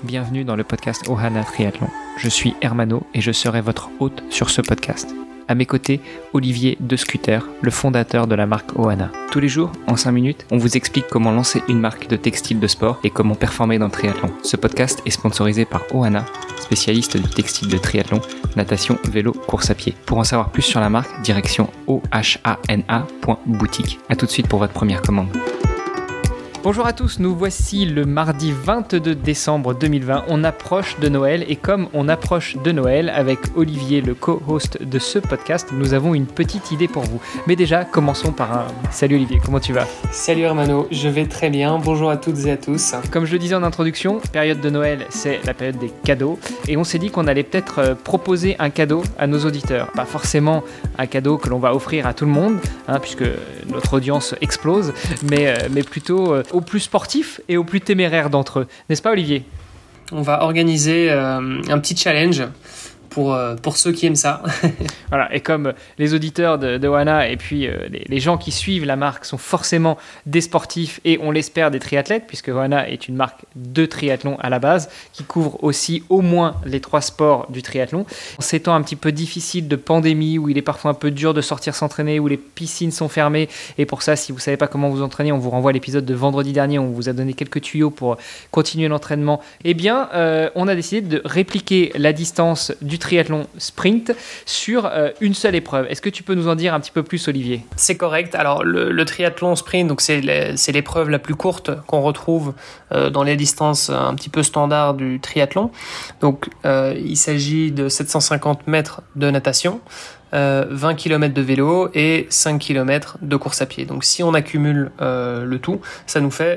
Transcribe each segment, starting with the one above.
bienvenue dans le podcast Ohana Triathlon. Je suis Hermano et je serai votre hôte sur ce podcast. À mes côtés, Olivier De Scuter, le fondateur de la marque Ohana. Tous les jours, en 5 minutes, on vous explique comment lancer une marque de textile de sport et comment performer dans le triathlon. Ce podcast est sponsorisé par Ohana, spécialiste du textile de triathlon, natation, vélo, course à pied. Pour en savoir plus sur la marque, direction ohana.boutique. A tout de suite pour votre première commande. Bonjour à tous, nous voici le mardi 22 décembre 2020. On approche de Noël et comme on approche de Noël avec Olivier, le co-host de ce podcast, nous avons une petite idée pour vous. Mais déjà, commençons par un... Salut Olivier, comment tu vas ? Salut Hermano, je vais très bien. Bonjour à toutes et à tous. Comme je le disais en introduction, période de Noël, c'est la période des cadeaux. Et on s'est dit qu'on allait peut-être proposer un cadeau à nos auditeurs. Pas forcément un cadeau que l'on va offrir à tout le monde, puisque notre audience explose, mais plutôt... aux plus sportifs et aux plus téméraires d'entre eux. N'est-ce pas Olivier ? On va organiser un petit challenge pour ceux qui aiment ça. Voilà, et comme les auditeurs de Ohana et puis les gens qui suivent la marque sont forcément des sportifs et on l'espère des triathlètes, puisque Ohana est une marque de triathlon à la base, qui couvre aussi au moins les 3 sports du triathlon. En ces temps un petit peu difficiles de pandémie, où il est parfois un peu dur de sortir s'entraîner, où les piscines sont fermées, et pour ça, si vous ne savez pas comment vous entraîner, on vous renvoie à l'épisode de vendredi dernier, on vous a donné quelques tuyaux pour continuer l'entraînement. Eh bien, on a décidé de répliquer la distance du triathlon sprint sur une seule épreuve. Est-ce que tu peux nous en dire un petit peu plus, Olivier ? C'est correct. Alors, le triathlon sprint, donc c'est l'épreuve la plus courte qu'on retrouve dans les distances un petit peu standards du triathlon. Donc, il s'agit de 750 mètres de natation, 20 km de vélo et 5 km de course à pied. Donc si on accumule le tout, ça nous fait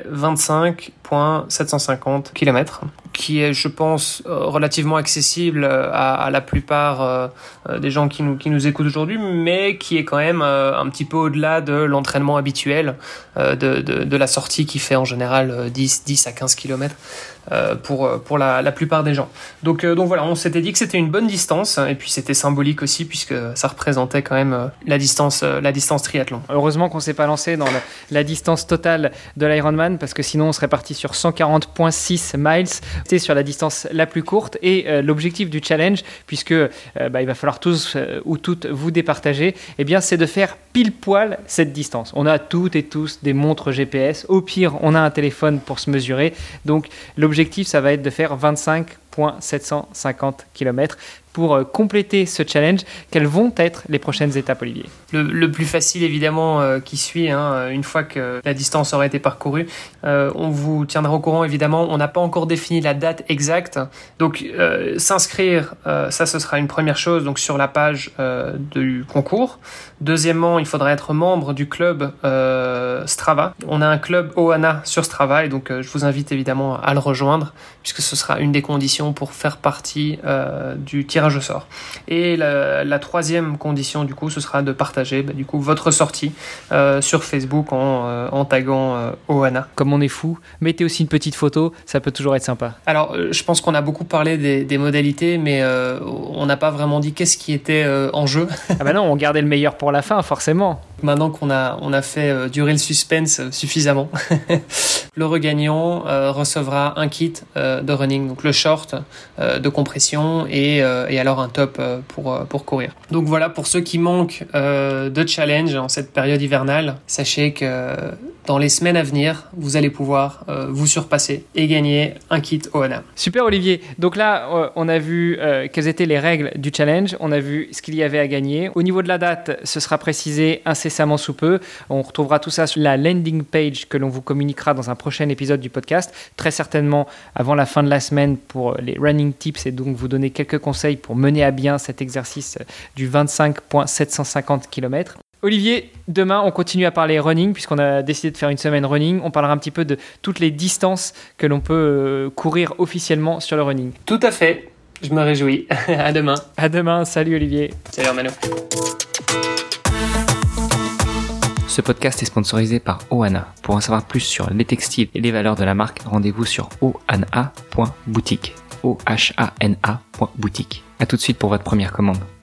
25,750 km, qui est, je pense, relativement accessible à la plupart des gens qui nous écoutent aujourd'hui, mais qui est quand même un petit peu au-delà de l'entraînement habituel de la sortie qui fait en général 10 à 15 km pour la plupart des gens. Donc voilà, on s'était dit que c'était une bonne distance et puis c'était symbolique aussi puisque ça représentait quand même la distance triathlon. Heureusement qu'on ne s'est pas lancé dans la distance totale de l'Ironman parce que sinon on serait parti sur 140,6 miles. C'était sur la distance la plus courte et l'objectif du challenge, puisque il va falloir tous ou toutes vous départager, eh bien c'est de faire pile poil cette distance. On a toutes et tous des montres GPS. Au pire, on a un téléphone pour se mesurer. Donc l'objectif, ça va être de faire 25,750 km. Pour compléter ce challenge, quelles vont être les prochaines étapes, Olivier ? Le plus facile, évidemment, qui suit, une fois que la distance aura été parcourue. On vous tiendra au courant, évidemment. On n'a pas encore défini la date exacte. Donc, s'inscrire, ça, ce sera une première chose, donc sur la page du concours. Deuxièmement, il faudra être membre du club Strava. On a un club Ohana sur Strava, et donc je vous invite évidemment à le rejoindre, puisque ce sera une des conditions pour faire partie du tirage au sort. Et la troisième condition, du coup, ce sera de partager votre sortie sur Facebook en taguant Ohana. Comme on est fou, mettez aussi une petite photo, ça peut toujours être sympa. Alors, je pense qu'on a beaucoup parlé des modalités, mais on n'a pas vraiment dit qu'est-ce qui était en jeu. Ah bah non, on gardait le meilleur pour la fin, forcément. Maintenant qu'on a fait durer le suspense suffisamment, le regagnant recevra un kit de running, donc le short de compression et alors un top pour courir. Donc voilà, pour ceux qui manquent de challenge en cette période hivernale, sachez que dans les semaines à venir, vous allez pouvoir vous surpasser et gagner un kit Ohana. Super Olivier, donc là on a vu quelles étaient les règles du challenge, on a vu ce qu'il y avait à gagner. Au niveau de la date, ce sera précisé incessamment sous peu. On retrouvera tout ça sur la landing page que l'on vous communiquera dans un prochain épisode du podcast, très certainement avant la fin de la semaine pour les running tips et donc vous donner quelques conseils pour mener à bien cet exercice du 25,750 km. Olivier, demain, on continue à parler running puisqu'on a décidé de faire une semaine running. On parlera un petit peu de toutes les distances que l'on peut courir officiellement sur le running. Tout à fait, je me réjouis. À demain. À demain, salut Olivier. Salut Hermano. Ce podcast est sponsorisé par Ohana. Pour en savoir plus sur les textiles et les valeurs de la marque, rendez-vous sur ohana.boutique. ohana.boutique. A tout de suite pour votre première commande.